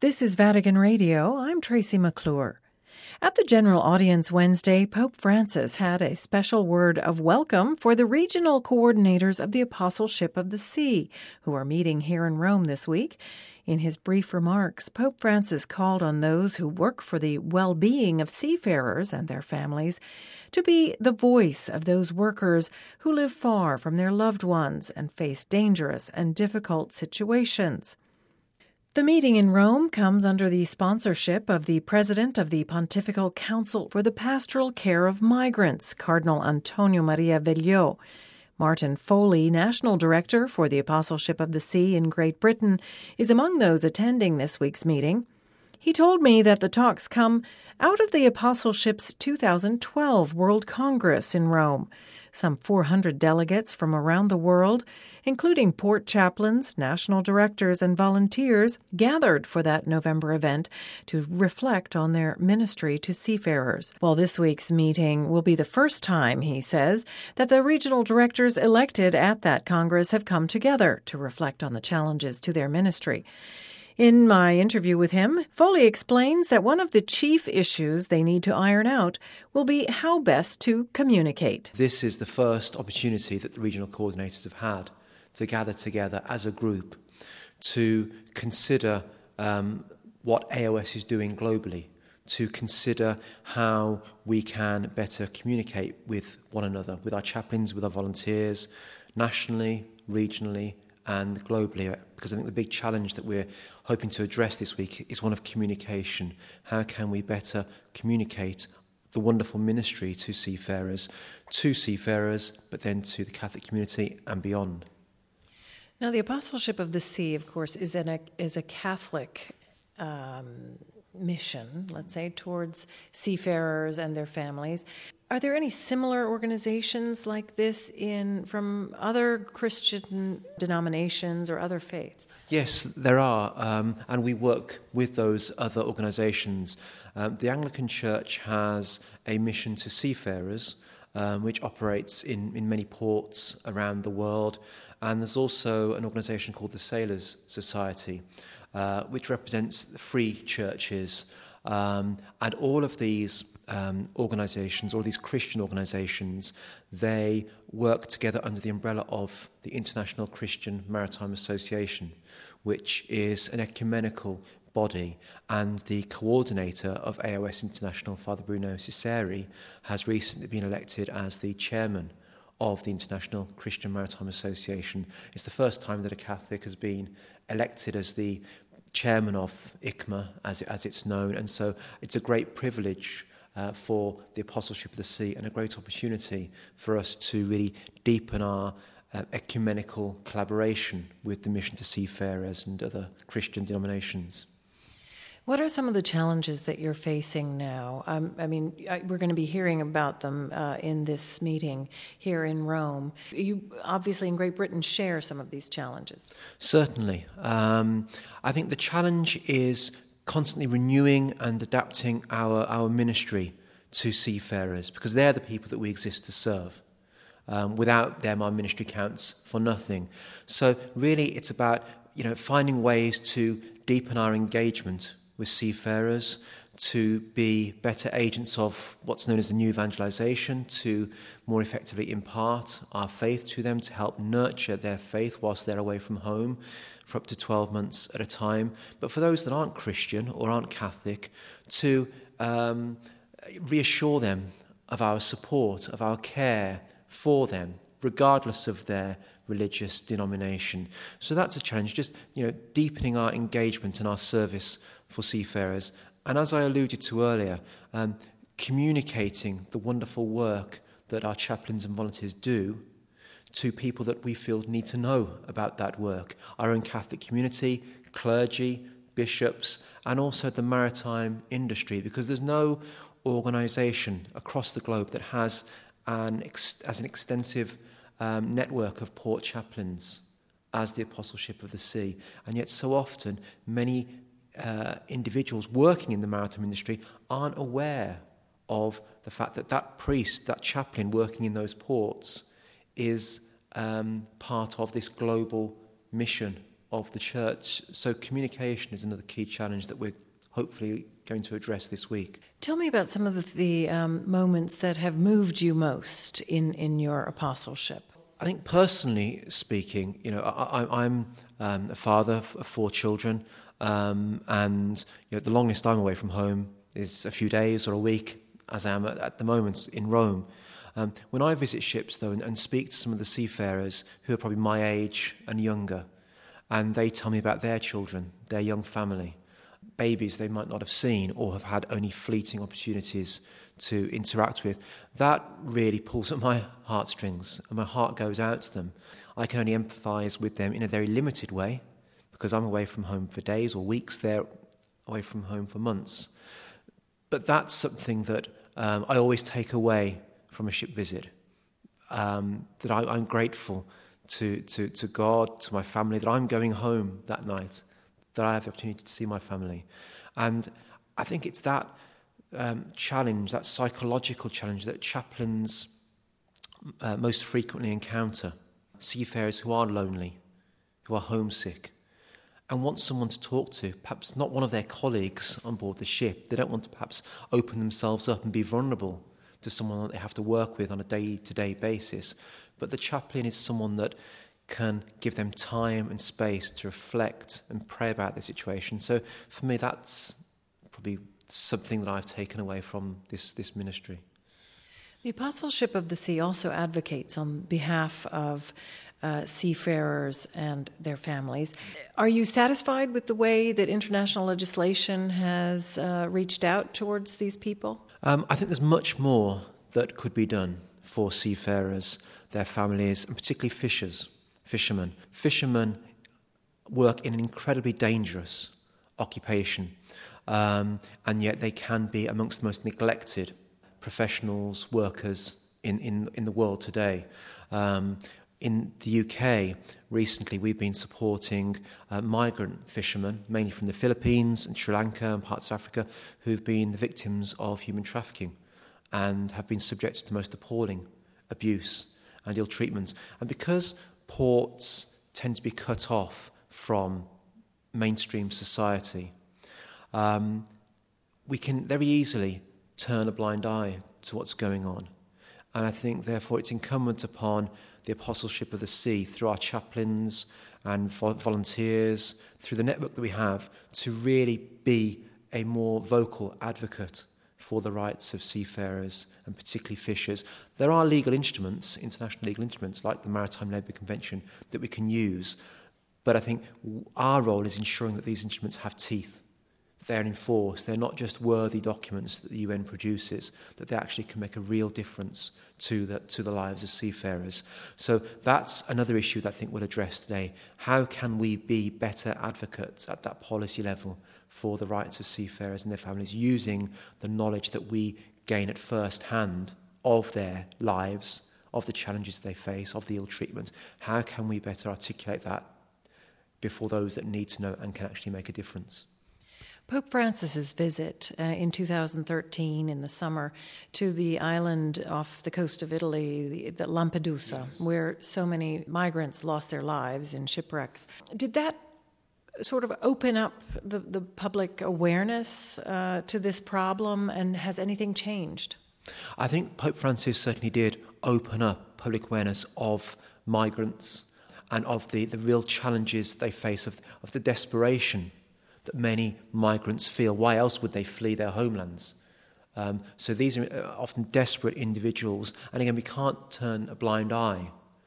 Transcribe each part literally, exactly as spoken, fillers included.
This is Vatican Radio. I'm Tracy McClure. At the General Audience Wednesday, Pope Francis had a special word of welcome for the regional coordinators of the Apostleship of the See, who are meeting here in Rome this week. In his brief remarks, Pope Francis called on those who work for the well-being of seafarers and their families to be the voice of those workers who live far from their loved ones and face dangerous and difficult situations. The meeting in Rome comes under the sponsorship of the President of the Pontifical Council for the Pastoral Care of Migrants, Cardinal Antonio Maria Vegliò. Martin Foley, National Director for the Apostleship of the See in Great Britain, is among those attending this week's meeting. He told me that the talks come out of the Apostleship's two thousand twelve World Congress in Rome. Some four hundred delegates from around the world, including port chaplains, national directors, and volunteers, gathered for that November event to reflect on their ministry to seafarers. Well, this week's meeting will be the first time, he says, that the regional directors elected at that Congress have come together to reflect on the challenges to their ministry. In my interview with him, Foley explains that one of the chief issues they need to iron out will be how best to communicate. This is the first opportunity that the regional coordinators have had to gather together as a group to consider um, what A O S is doing globally, to consider how we can better communicate with one another, with our chaplains, with our volunteers, nationally, regionally, and globally, because I think the big challenge that we're hoping to address this week is one of communication. How can we better communicate the wonderful ministry to seafarers, to seafarers, but then to the Catholic community and beyond? Now, the Apostleship of the See, of course, is, an, a, is a Catholic um, mission, let's say, towards seafarers and their families. Are there any similar organizations like this in from other Christian denominations or other faiths? Yes, there are, um, and we work with those other organizations. Um, the Anglican Church has a mission to seafarers, um, which operates in, in many ports around the world, and there's also an organization called the Sailors Society, uh, which represents free churches. Um, and all of these um, organizations, all these Christian organizations, they work together under the umbrella of the International Christian Maritime Association, which is an ecumenical body, and the coordinator of A O S International, Father Bruno Ciceri, has recently been elected as the chairman of the International Christian Maritime Association. It's the first time that a Catholic has been elected as the chairman of I C M A, as, it, as it's known, and so it's a great privilege uh, for the Apostleship of the See and a great opportunity for us to really deepen our uh, ecumenical collaboration with the mission to seafarers and other Christian denominations. What are some of the challenges that you're facing now? Um, I mean, I, we're going to be hearing about them uh, in this meeting here in Rome. You obviously in Great Britain share some of these challenges. Certainly. Um, I think the challenge is constantly renewing and adapting our, our ministry to seafarers, because they're the people that we exist to serve. Um, without them, our ministry counts for nothing. So really it's about, you know, finding ways to deepen our engagement with seafarers, to be better agents of what's known as the new evangelization, to more effectively impart our faith to them, to help nurture their faith whilst they're away from home for up to twelve months at a time. But for those that aren't Christian or aren't Catholic, to um, reassure them of our support, of our care for them, regardless of their religious denomination. So that's a challenge, just, you know, deepening our engagement and our service for seafarers. And as I alluded to earlier, um, communicating the wonderful work that our chaplains and volunteers do to people that we feel need to know about that work, our own Catholic community, clergy, bishops, and also the maritime industry, because there's no organisation across the globe that has an, ex- as an extensive um, network of port chaplains as the Apostleship of the See. And yet so often many uh, individuals working in the maritime industry aren't aware of the fact that that priest, that chaplain working in those ports is um, part of this global mission of the church. So communication is another key challenge that we're hopefully going to address this week. Tell me about some of the, the um, moments that have moved you most in, in your apostleship. I think personally speaking, you know, I, I, I'm um, a father of four children, um, and you know, the longest I'm away from home is a few days or a week, as I am at, at the moment in Rome. Um, when I visit ships, though, and, and speak to some of the seafarers who are probably my age and younger, and they tell me about their children, their young family, babies they might not have seen or have had only fleeting opportunities to interact with, that really pulls at my heartstrings, and my heart goes out to them. I can only empathise with them in a very limited way, because I'm away from home for days or weeks, they're away from home for months. But that's something that um, I always take away from a ship visit, um, that I, I'm grateful to, to, to God, to my family, that I'm going home that night, that I have the opportunity to see my family. And I think it's that um, challenge, that psychological challenge that chaplains uh, most frequently encounter. Seafarers who are lonely, who are homesick, and want someone to talk to, perhaps not one of their colleagues on board the ship. They don't want to perhaps open themselves up and be vulnerable to someone that they have to work with on a day-to-day basis. But the chaplain is someone that can give them time and space to reflect and pray about the situation. So for me, that's probably something that I've taken away from this, this ministry. The Apostleship of the Sea also advocates on behalf of uh, seafarers and their families. Are you satisfied with the way that international legislation has uh, reached out towards these people? Um, I think there's much more that could be done for seafarers, their families, and particularly fishers, fishermen. Fishermen work in an incredibly dangerous occupation, um, and yet they can be amongst the most neglected professionals, workers in, in, in the world today. Um, in the U K, recently we've been supporting uh, migrant fishermen, mainly from the Philippines and Sri Lanka and parts of Africa, who've been the victims of human trafficking and have been subjected to most appalling abuse and ill treatment. And because ports tend to be cut off from mainstream society, um, we can very easily turn a blind eye to what's going on. And I think, therefore, it's incumbent upon the Apostleship of the Sea, through our chaplains and vo- volunteers, through the network that we have, to really be a more vocal advocate for the rights of seafarers and particularly fishers. There are legal instruments, international legal instruments, like the Maritime Labour Convention, that we can use. But I think our role is ensuring that these instruments have teeth, they're enforced, they're not just worthy documents that the U N produces, that they actually can make a real difference to the, to the lives of seafarers. So that's another issue that I think we'll address today. How can we be better advocates at that policy level for the rights of seafarers and their families, using the knowledge that we gain at first hand of their lives, of the challenges they face, of the ill treatment? How can we better articulate that before those that need to know and can actually make a difference? Pope Francis's visit uh, in two thousand thirteen in the summer to the island off the coast of Italy, the, the Lampedusa, yes, where so many migrants lost their lives in shipwrecks. Did that sort of open up the, the public awareness uh, to this problem, and has anything changed? I think Pope Francis certainly did open up public awareness of migrants and of the, the real challenges they face, of, of the desperation that many migrants feel. Why else would they flee their homelands? Um, so these are often desperate individuals. And again, we can't turn a blind eye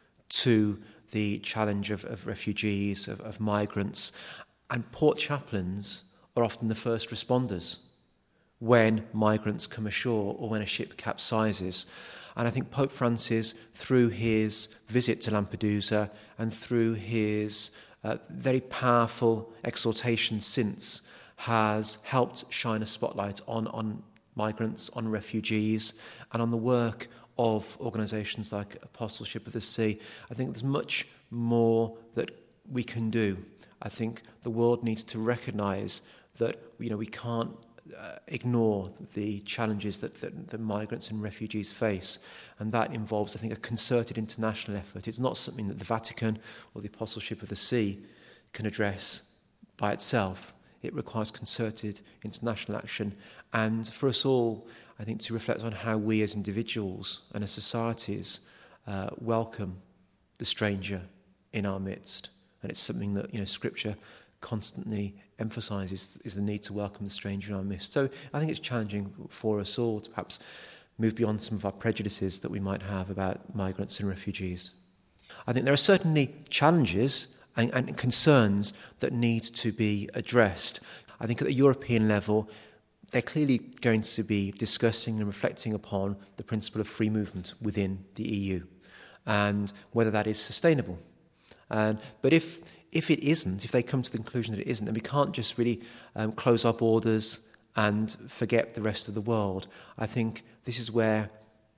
to the challenge of, of refugees, of, of migrants. And port chaplains are often the first responders when migrants come ashore or when a ship capsizes. And I think Pope Francis, through his visit to Lampedusa and through his Uh, very powerful exhortation since, has helped shine a spotlight on, on migrants, on refugees, and on the work of organisations like Apostleship of the Sea. I think there's much more that we can do. I think the world needs to recognise that, you know, we can't uh, ignore the challenges that, that, that migrants and refugees face, and that involves, I think, a concerted international effort. It's not something that the Vatican or the Apostleship of the Sea can address by itself. It requires concerted international action, and for us all, I think, to reflect on how we as individuals and as societies uh, welcome the stranger in our midst. And it's something that, you know, Scripture constantly emphasises, is the need to welcome the stranger in our midst. So I think it's challenging for us all to perhaps move beyond some of our prejudices that we might have about migrants and refugees. I think there are certainly challenges and, and concerns that need to be addressed. I think at the European level, they're clearly going to be discussing and reflecting upon the principle of free movement within the E U and whether that is sustainable. And, but if if it isn't, if they come to the conclusion that it isn't, then we can't just really um, close our borders and forget the rest of the world. I think this is where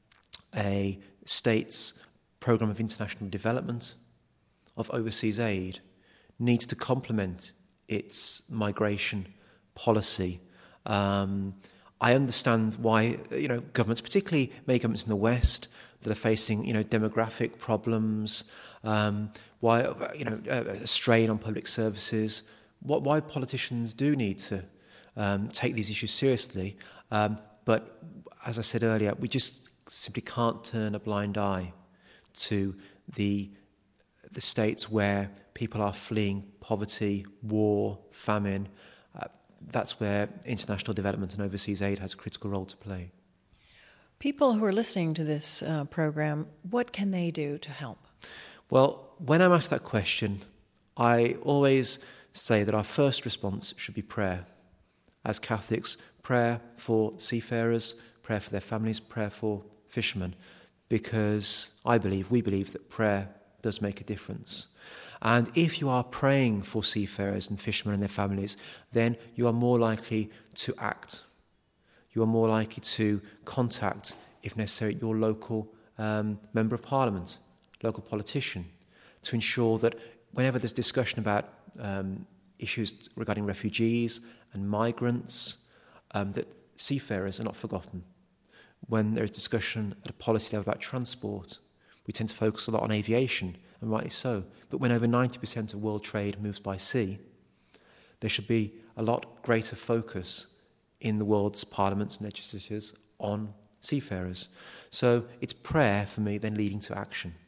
a state's programme of international development, of overseas aid, needs to complement its migration policy. Um, I understand why, you know, governments, particularly many governments in the West, that are facing, you know, demographic problems, um, why, you know, a strain on public services, what, why politicians do need to um, take these issues seriously. Um, but as I said earlier, we just simply can't turn a blind eye to the the states where people are fleeing poverty, war, famine. Uh, that's where international development and overseas aid has a critical role to play. People who are listening to this uh, program, what can they do to help? Well, when I'm asked that question, I always say that our first response should be prayer. As Catholics, prayer for seafarers, prayer for their families, prayer for fishermen, because I believe, we believe that prayer does make a difference. And if you are praying for seafarers and fishermen and their families, then you are more likely to act. You are more likely to contact, if necessary, your local um, member of parliament, local politician, to ensure that whenever there's discussion about um, issues regarding refugees and migrants, um, that seafarers are not forgotten. When there is discussion at a policy level about transport, we tend to focus a lot on aviation, and rightly so. But when over ninety percent of world trade moves by sea, there should be a lot greater focus in the world's parliaments and legislatures on seafarers. So it's prayer for me then leading to action.